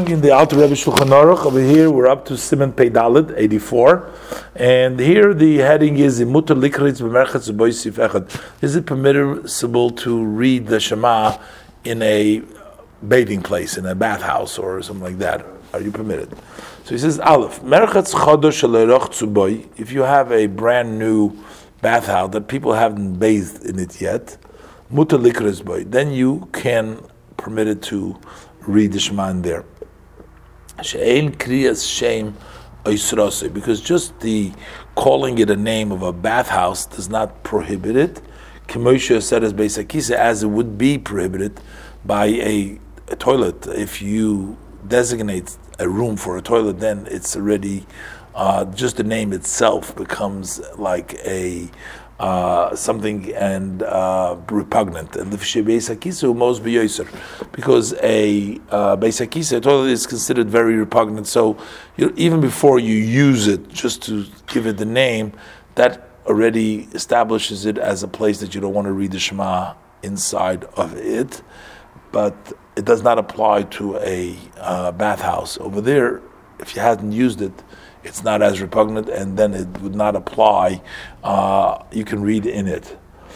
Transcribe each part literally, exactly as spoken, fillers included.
continuing in the Alter Rebbe Shulchan Aruch. Over here, we're up to Siman Pei Dalet, eighty-four, and here the heading is Mutar Likritz B'Merchatz B'Oisif Echad. Is it permissible to read the Shema in a bathing place, in a bathhouse, or something like that? Are you permitted? So he says, Aleph, Merchatz Chodosh Aleroch Tzuboy. If you have a brand new bathhouse that people haven't bathed in it yet, Mutar Likritz Boy, then you can permit it to read the Shema in there. She'ein kriyas shem oisrose, because just the calling it a name of a bathhouse does not prohibit it. K'moshe said as Beis HaKisei, as it would be prohibited by a, a toilet. If you designate a room for a toilet, then it's already uh, just the name itself becomes like a Uh, something and uh, repugnant, and the Beis HaKisei most beyoser, because a uh, Beis HaKisei toilet is considered very repugnant. So you, even before you use it, just to give it the name, that already establishes it as a place that you don't want to read the Shema inside of it. But it does not apply to a uh, bathhouse. Over there, if you hadn't used it, it's not as repugnant, and then it would not apply. Uh, you can read in it.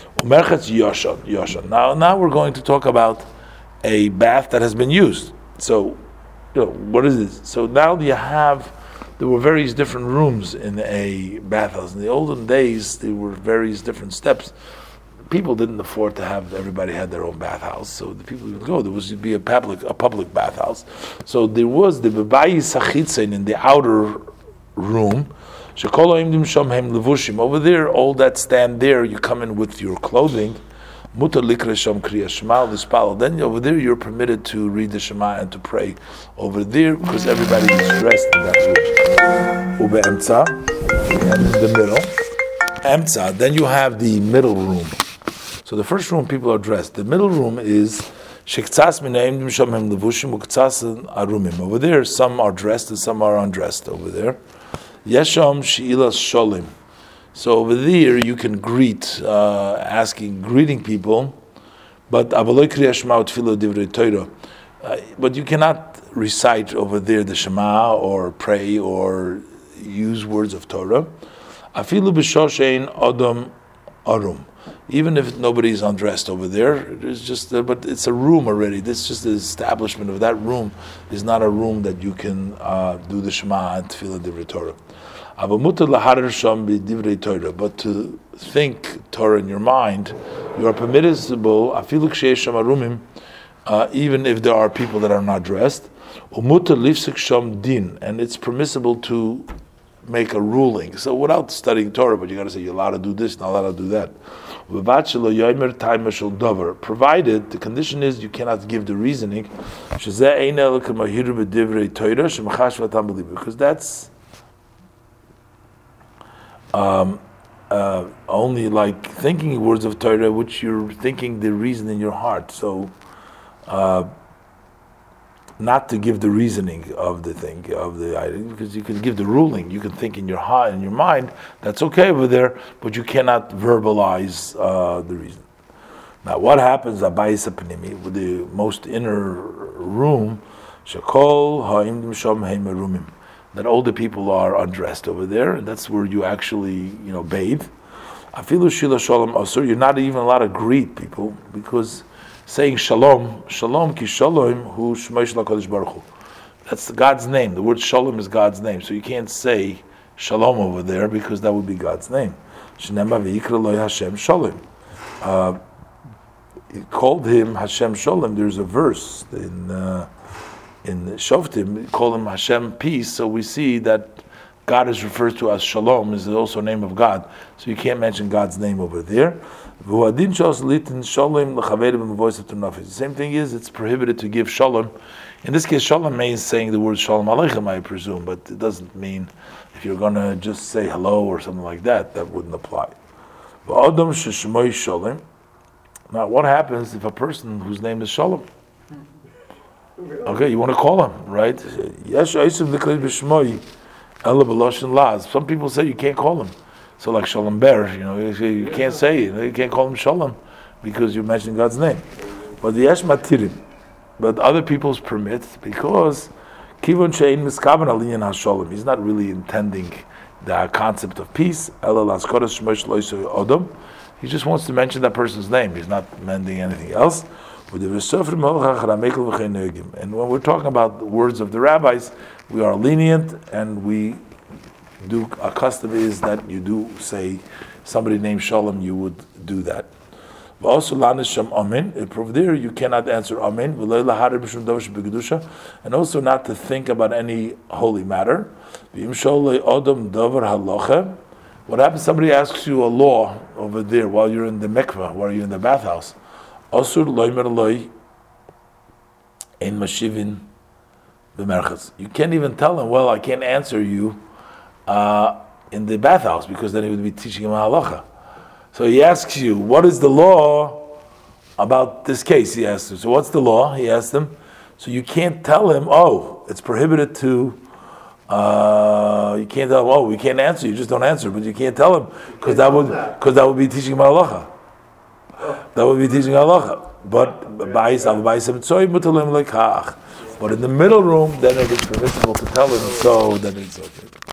Now, now we're going to talk about a bath that has been used. So, you know, what is this? So now you have, there were various different rooms in a bathhouse. In the olden days, there were various different steps. People didn't afford to have, everybody had their own bathhouse, so the people would go. There was to be a public, a public bathhouse. So there was the bebayis hachitzein in the outer room. Over there, all that stand there, you come in with your clothing. Then over there, you're permitted to read the Shema and to pray over there, because everybody is dressed in that room. And in the middle, Emtza, then you have the middle room. So the first room, people are dressed. The middle room is over there, some are dressed and some are undressed over there. Yesham She'ilas Sholim. So over there you can greet, uh, asking, greeting people, but Avaloi Kriya Shema Utfilo Divrei Torah. But you cannot recite over there the Shema or pray or use words of Torah. Afilu B'Shoshein Odom Arum. Even if nobody is undressed over there, it's just, uh, but it's a room already. This is just the establishment of that room. Is not a room that you can uh, do the Shema and Tefillah Divrei Torah. But to think Torah in your mind, you are permissible, uh, even if there are people that are not dressed. And it's permissible to make a ruling. So without studying Torah, but you got to say you're allowed to do this, not allowed to do that. Provided the condition is you cannot give the reasoning, because that's um, uh, only like thinking words of Torah, which you're thinking the reason in your heart. So. Uh, Not to give the reasoning of the thing of the item, because you can give the ruling. You can think in your heart, in your mind, that's okay over there, but you cannot verbalize uh, the reason. Now, what happens abayis hapnimi with the most inner room? Shekol ha'imdim sham heimerumim. That all the people are undressed over there, and that's where you actually, you know, bathe. Afilu shila shalom asur. You're not even allowed to greet people because. Saying shalom, shalom ki shalom hu shmeish laKadosh Baruch Hu. That's God's name. The word shalom is God's name, so you can't say shalom over there because that would be God's name. Shnema v'yikra loy Hashem shalom. Uh, he called him Hashem shalom. There's a verse in uh, in Shoftim, call him Hashem peace. So we see that God is referred to as shalom, is also a name of God. So you can't mention God's name over there. The same thing is, it's prohibited to give shalom. In this case, shalom means saying the word shalom aleichem, I presume, but it doesn't mean if you're going to just say hello or something like that, that wouldn't apply. Now, what happens if a person whose name is Shalom? Okay, you want to call him, right? Some people say you can't call him. So like Shalom Ber, you know, you can't say it. You can't call him Shalom because you mentioned God's name. But the Yesh Matirim, but other people's permit because Kivon she'ein miskaven al inyan hasholem. He's not really intending the concept of peace. Ela laskoros shmosh lo yisoi odom. He just wants to mention that person's name. He's not mending anything else. And when we're talking about the words of the rabbis, we are lenient, and we do. A custom is that you do say somebody named Shalom, you would do that. Also, amen. If there you cannot answer amen, and also not to think about any holy matter. What happens? Somebody asks you a law over there while you're in the mikveh, while you're in the bathhouse. Asur loimer loy ein mashivin b'merchatz. You can't even tell him, well, I can't answer you uh, in the bathhouse, because then he would be teaching him halacha. So he asks you, what is the law about this case? He asks him. So what's the law? He asked him. So you can't tell him, oh, it's prohibited to. Uh, you can't tell him, oh, we can't answer. You just don't answer, but you can't tell him because that would because that would be teaching him halacha. That would be teaching halacha. But but in the middle room, then it is permissible to tell him, so then it's okay.